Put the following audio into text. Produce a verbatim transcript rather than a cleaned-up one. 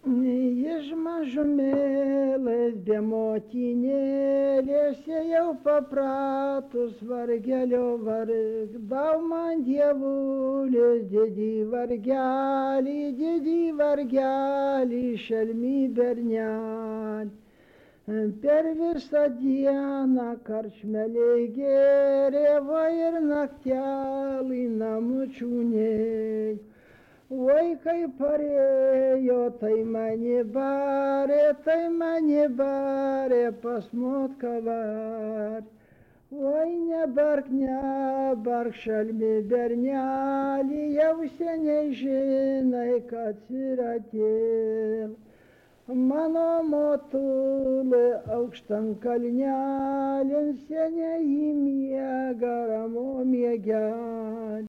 Iš mažumėlės be motinėlės jau papratus vargelio vargdau man dievulis, didį vargelį, didį vargelį, šelmį bernelį. Per visą dieną karčmeliai gėrė, va ir naktelį namučių nei. Oi, kaip parėjo, tai mane barė, tai mane barė, pas motką varė. Oi, nebark, nebark, šalmi bernelį, jau seniai žinai, kad yra tėvas. Mano motulė aukštam kalnelin, seniai į miegą ramo miegelį.